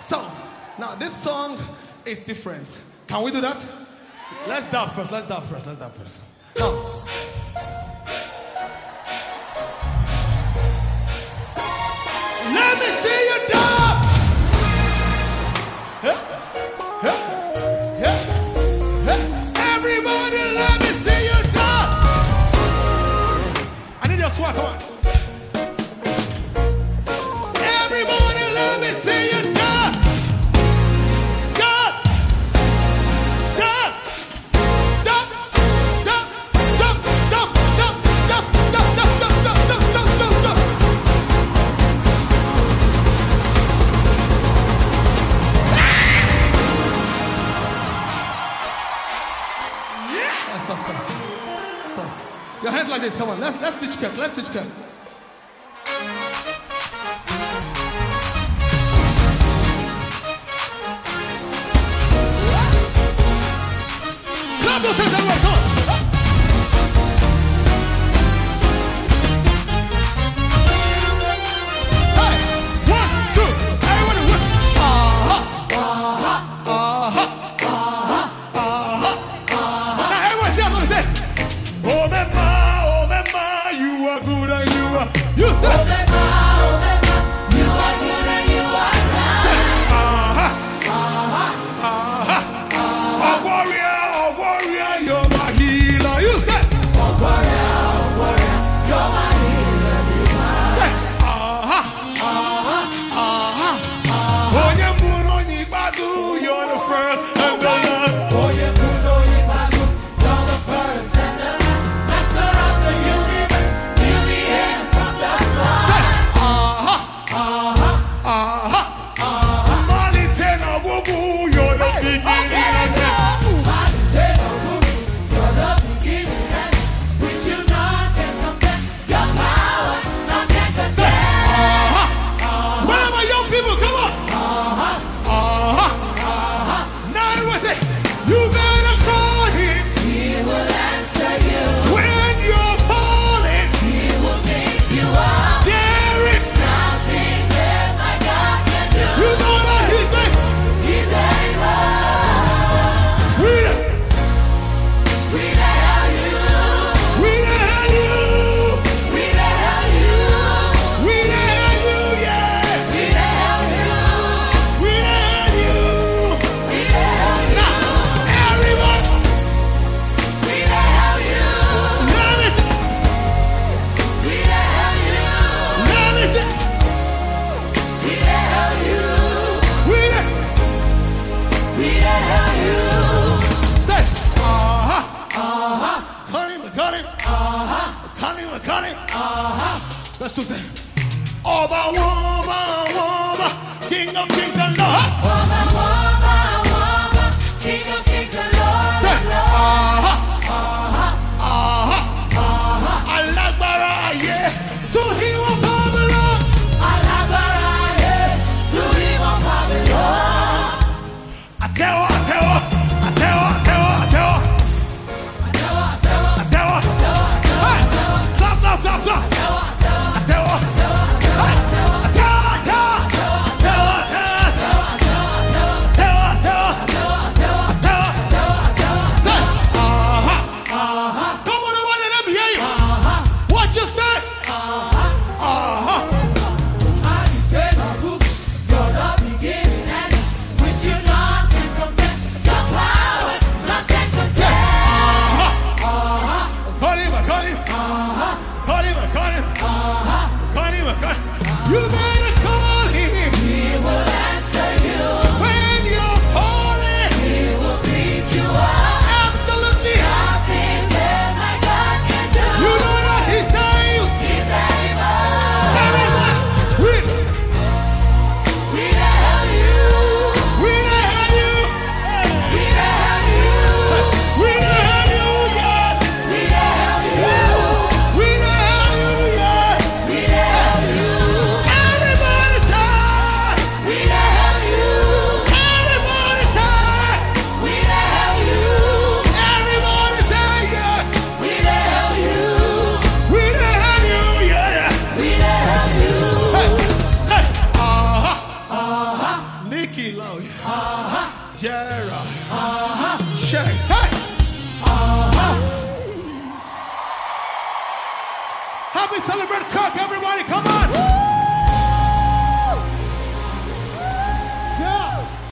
So, now this song is different. Can we do that? Let's dub first. Now, let me see you dub. Everybody, let me see you dub. I need your swag, come on. Everybody, let me see you dub. Stop. Your hands like this, come on. Let's stitch cut. Clap those hands everywhere, come on. Hey, 1, 2, everybody work. Now everyone say, I'm gonna say, oh Mema, you are good and you are. You say, oh Mema, you are good and you are kind. Oh warrior, you're my healer. You say, oh warrior, you're my healer. Say, oh Yemuno Yibazu, you're the first and the last. Oh Yemuno Yibazu, you're the first and the last. Master of the universe, till the end from the start. Malitena Wubu, you're the beginning. Let's do that. Oba, King of Kings and Lord. Oba, King of Kings and Lord. Say, Alagbara, yeah, to him of Babylon. Alagbara, yeah, to him of Babylon. I tell. Stop. Kilo, Jera, Shanks, hey! Help me celebrate Kirk, everybody, come on!